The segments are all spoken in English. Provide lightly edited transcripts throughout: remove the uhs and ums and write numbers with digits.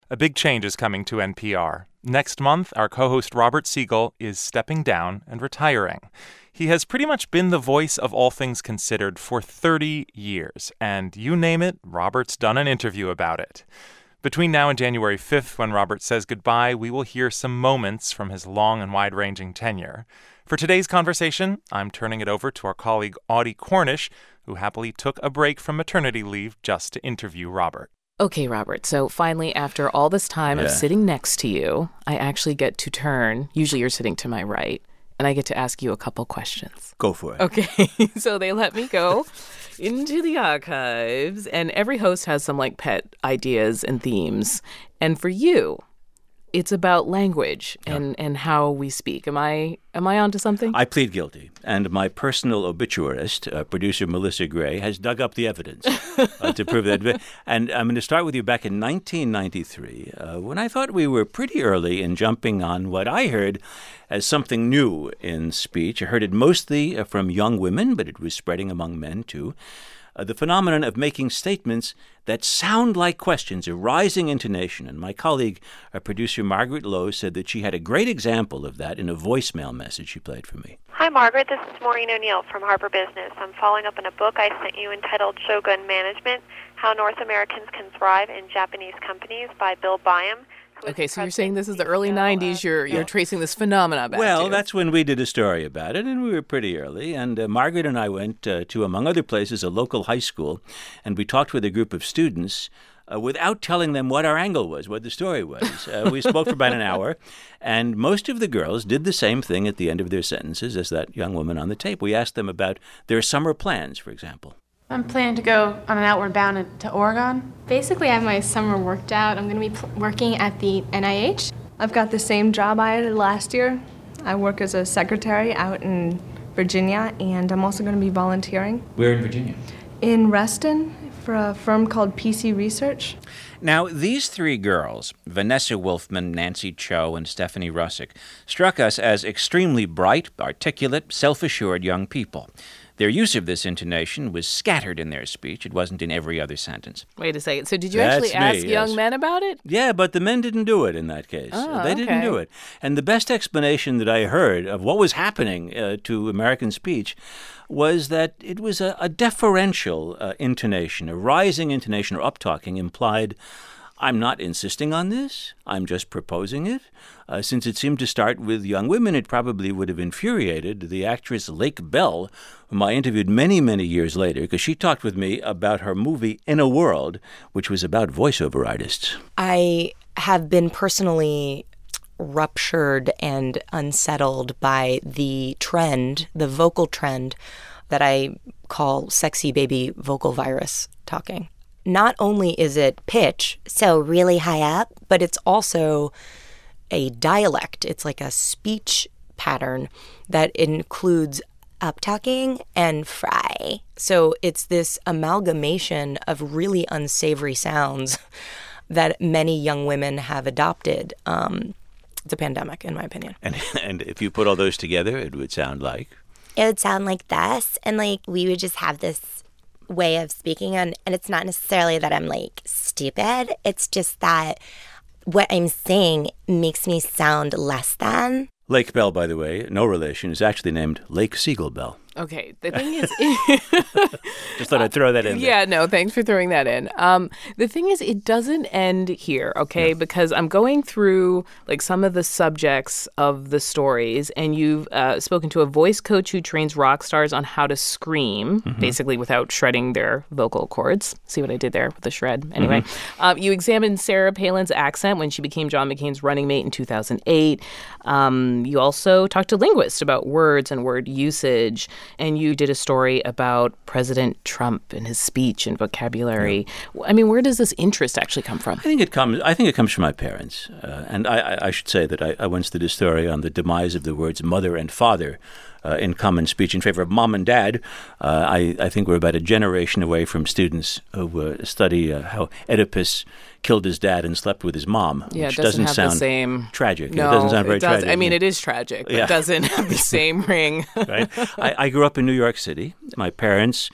A big change is coming to NPR. Next month, our co-host Robert Siegel is stepping down and retiring. He has pretty much been the voice of All Things Considered for 30 years, and you name it, Robert's done an interview about it. Between now and January 5th, when Robert says goodbye, we will hear some moments from his long and wide-ranging tenure. For today's conversation, I'm turning it over to our colleague Audie Cornish, who happily took a break from maternity leave just to interview Robert. Okay, Robert, so finally, after all this time of sitting next to you, I actually get to turn. Usually you're sitting to my right, and I get to ask you a couple questions. Go for it. Okay, so they let me go into the archives, and every host has some, pet ideas and themes. And for you, it's about language and how we speak. Am I onto something? I plead guilty. And my personal obituarist, producer Melissa Gray, has dug up the evidence to prove that. And I'm going to start with you back in 1993, when I thought we were pretty early in jumping on what I heard as something new in speech. I heard it mostly from young women, but it was spreading among men, too. The phenomenon of making statements that sound like questions, a rising intonation. And my colleague, producer Margaret Lowe, said that she had a great example of that in a voicemail message she played for me. Hi, Margaret. This is Maureen O'Neill from Harper Business. I'm following up on a book I sent you entitled Shogun Management, How North Americans Can Thrive in Japanese Companies by Bill Byam. Okay, so you're saying this is the early 90s. You're tracing this phenomenon back to. Well, that's when we did a story about it, and we were pretty early. And Margaret and I went to, among other places, a local high school, and we talked with a group of students without telling them what our angle was, what the story was. We spoke for about an hour, and most of the girls did the same thing at the end of their sentences as that young woman on the tape. We asked them about their summer plans, for example. I'm planning to go on an outward bound to Oregon. Basically, I have my summer worked out. I'm going to be working at the NIH. I've got the same job I had last year. I work as a secretary out in Virginia, and I'm also going to be volunteering. Where in Virginia? In Reston, for a firm called PC Research. Now, these three girls, Vanessa Wolfman, Nancy Cho, and Stephanie Russick, struck us as extremely bright, articulate, self-assured young people. Their use of this intonation was scattered in their speech. It wasn't in every other sentence. Wait a second. So did you actually ask young men about it? Yeah, but the men didn't do it in that case. They didn't do it. And the best explanation that I heard of what was happening to American speech was that it was a deferential intonation, a rising intonation or uptalking implied, I'm not insisting on this, I'm just proposing it. Since it seemed to start with young women, it probably would have infuriated the actress Lake Bell, whom I interviewed many, many years later, because she talked with me about her movie In a World, which was about voiceover artists. I have been personally ruptured and unsettled by the trend, the vocal trend, that I call sexy baby vocal virus talking. Not only is it pitch, so really high up, but it's also a dialect. It's like a speech pattern that includes uptalking and fry. So it's this amalgamation of really unsavory sounds that many young women have adopted. It's a pandemic, in my opinion. And if you put all those together, it would sound like? It would sound like this, and we would just have this way of speaking, and it's not necessarily that I'm stupid. It's just that what I'm saying makes me sound less than. Lake Bell, by the way, no relation, is actually named Lake Siegel Bell. Okay, the thing is... Just thought I'd throw that in there. Yeah, no, thanks for throwing that in. The thing is, it doesn't end here, okay? No. Because I'm going through, some of the subjects of the stories, and you've spoken to a voice coach who trains rock stars on how to scream, basically without shredding their vocal cords. See what I did there with the shred? Anyway, you examined Sarah Palin's accent when she became John McCain's running mate in 2008. You also talked to linguists about words and word usage. And you did a story about President Trump and his speech and vocabulary. Yeah. I mean, where does this interest actually come from? I think it comes from my parents. And I should say that I once did a story on the demise of the words mother and father in common speech in favor of mom and dad. I think we're about a generation away from students who study how Oedipus killed his dad and slept with his mom, which doesn't sound the same tragic. No, it doesn't sound very tragic. I mean, it is tragic, but it doesn't have the same ring. Right. I grew up in New York City. My parents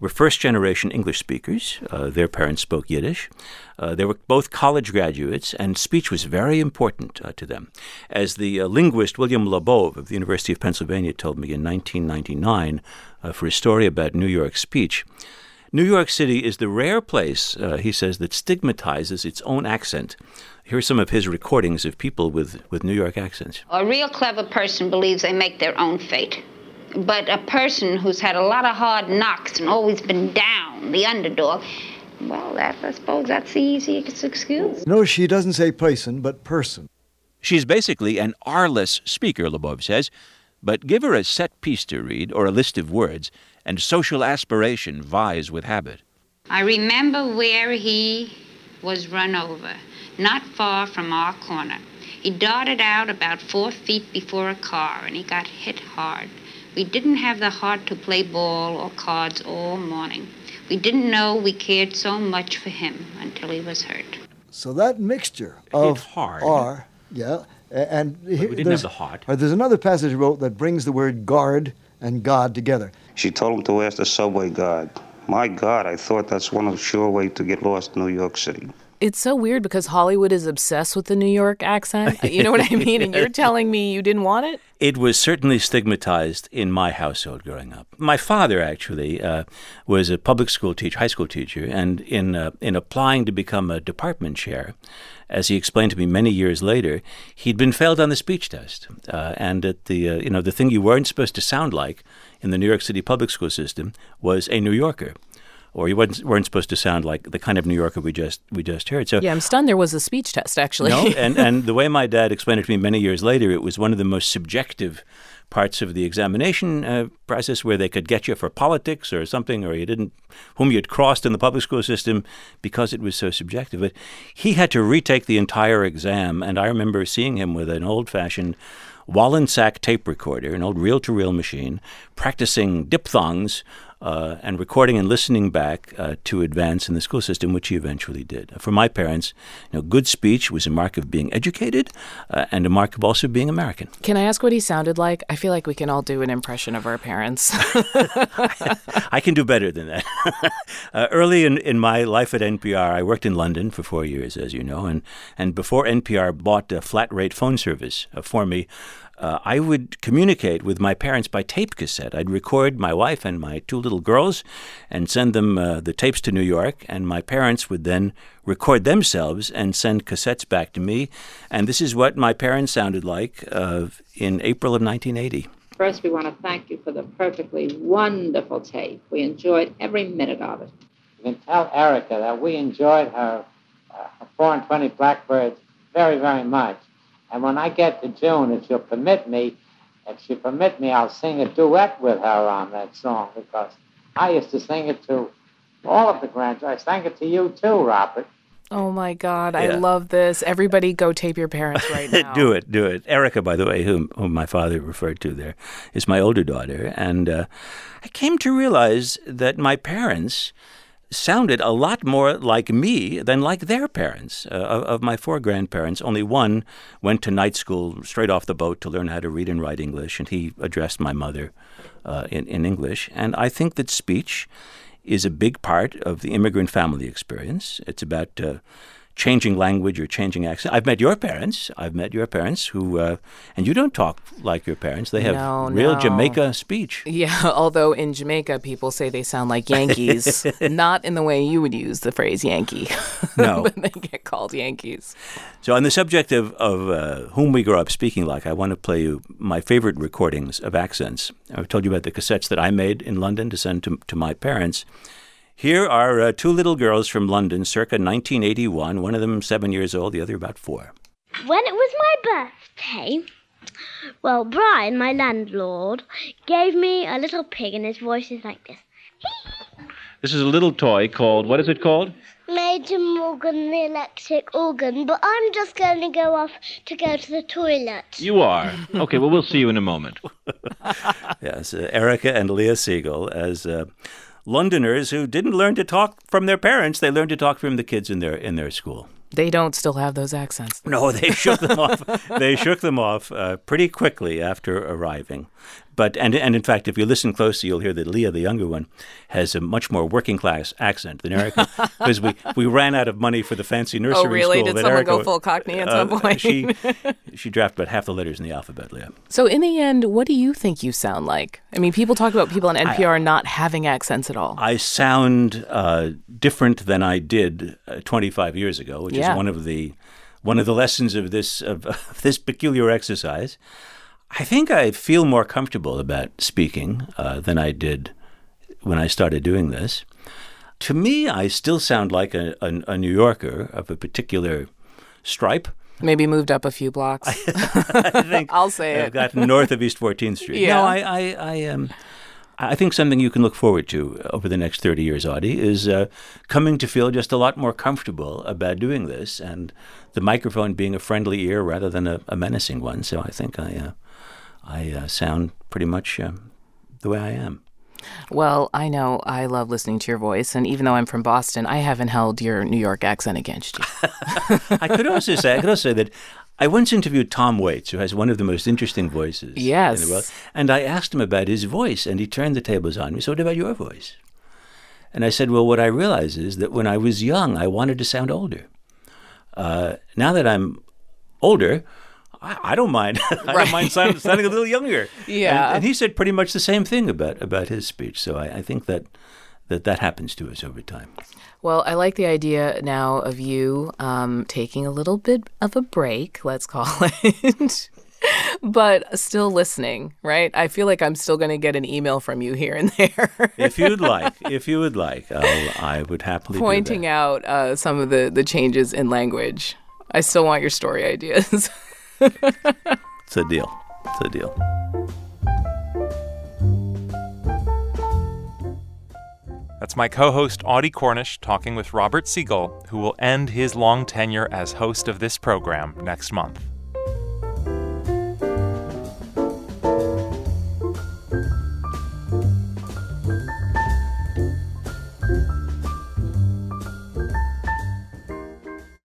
were first-generation English speakers. Their parents spoke Yiddish. They were both college graduates, and speech was very important to them. As the linguist William Labov of the University of Pennsylvania told me in 1999 for a story about New York speech, New York City is the rare place, he says, that stigmatizes its own accent. Here's some of his recordings of people with New York accents. A real clever person believes they make their own fate. But a person who's had a lot of hard knocks and always been down, the underdog, well, I suppose that's the easiest excuse. No, she doesn't say person, but person. She's basically an R-less speaker, Labov says, but give her a set piece to read or a list of words, and social aspiration vies with habit. I remember where he was run over, not far from our corner. He darted out about 4 feet before a car, and he got hit hard. We didn't have the heart to play ball or cards all morning. We didn't know we cared so much for him until he was hurt. So that mixture of hard. R, yeah, and we didn't have the heart. There's another passage I wrote that brings the word guard and God together. She told him to ask the subway guard. My God, I thought that's one of the sure ways to get lost in New York City. It's so weird because Hollywood is obsessed with the New York accent. You know what I mean? And you're telling me you didn't want it? It was certainly stigmatized in my household growing up. My father actually was a public school teacher, high school teacher, and in applying to become a department chair, as he explained to me many years later, he'd been failed on the speech test, and at the thing you weren't supposed to sound like in the New York City public school system was a New Yorker. Or you weren't supposed to sound like the kind of New Yorker we just heard. So yeah, I'm stunned there was a speech test, actually. No, and the way my dad explained it to me many years later, it was one of the most subjective parts of the examination process where they could get you for politics or something, or whom you'd crossed in the public school system because it was so subjective. But he had to retake the entire exam, and I remember seeing him with an old-fashioned Wallensack tape recorder, an old reel-to-reel machine, practicing diphthongs and recording and listening back to advance in the school system, which he eventually did. For my parents, good speech was a mark of being educated and a mark of also being American. Can I ask what he sounded like? I feel like we can all do an impression of our parents. I can do better than that. Early in my life at NPR, I worked in London for 4 years, as you know, and before NPR bought a flat-rate phone service for me, I would communicate with my parents by tape cassette. I'd record my wife and my 2 little girls and send them the tapes to New York, and my parents would then record themselves and send cassettes back to me. And this is what my parents sounded like in April of 1980. First, we want to thank you for the perfectly wonderful tape. We enjoyed every minute of it. You can tell Erica that we enjoyed her 4 and 20 Blackbirds very, very much. And when I get to June, if she'll permit me, I'll sing a duet with her on that song, because I used to sing it to all of the grandchildren. I sang it to you too, Robert. Oh, my God. I love this. Everybody go tape your parents right now. Do it. Erica, by the way, whom my father referred to there, is my older daughter. And I came to realize that my parents sounded a lot more like me than like their parents. Of my 4 grandparents, only one went to night school straight off the boat to learn how to read and write English, and he addressed my mother in English. And I think that speech is a big part of the immigrant family experience. It's about changing language or changing accent. I've met your parents who, and you don't talk like your parents. They have real Jamaica speech. Yeah, although in Jamaica, people say they sound like Yankees. Not in the way you would use the phrase Yankee. No. But they get called Yankees. So on the subject of whom we grow up speaking like, I want to play you my favorite recordings of accents. I've told you about the cassettes that I made in London to send to my parents. Here are 2 little girls from London, circa 1981, one of them 7 years old, the other about 4. When it was my birthday, well, Brian, my landlord, gave me a little pig, and his voice is like this. This is a little toy called, what is it called? Major Morgan the electric organ, but I'm just going to go to the toilet. You are? Okay, well, we'll see you in a moment. Yes, Erica and Leah Siegel as Londoners who didn't learn to talk from their parents. They learned to talk from the kids in their school. They don't still have those accents. No, they shook them off. They shook them off pretty quickly after arriving. But and in fact, if you listen closely, you'll hear that Leah, the younger one, has a much more working class accent than Erica, because we ran out of money for the fancy nursery school. Oh, really? Did someone Erica, go full Cockney at some point? She dropped about half the letters in the alphabet, Leah. So in the end, what do you think you sound like? I mean, people talk about people on NPR not having accents at all. I sound different than I did 25 years ago, which is one of the lessons of this peculiar exercise. I think I feel more comfortable about speaking than I did when I started doing this. To me, I still sound like a New Yorker of a particular stripe. Maybe moved up a few blocks. I think I'll say I've gotten north of East 14th Street. Yeah. No, I think something you can look forward to over the next 30 years, Audie, is coming to feel just a lot more comfortable about doing this, and the microphone being a friendly ear rather than a menacing one. So I think I sound pretty much the way I am. Well, I know I love listening to your voice, and even though I'm from Boston, I haven't held your New York accent against you. I could also say that I once interviewed Tom Waits, who has one of the most interesting voices in the world, and I asked him about his voice, and he turned the tables on me. So what about your voice? And I said, well, what I realize is that when I was young, I wanted to sound older. Now that I'm older, I don't mind. I don't mind sounding a little younger. Yeah. And he said pretty much the same thing about his speech. So I think that happens to us over time. Well, I like the idea now of you taking a little bit of a break, let's call it, but still listening, right? I feel like I'm still going to get an email from you here and there. If you would like, I would happily pointing do that. Out some of the changes in language. I still want your story ideas. It's a deal. That's my co-host Audie Cornish talking with Robert Siegel, who will end his long tenure as host of this program next month.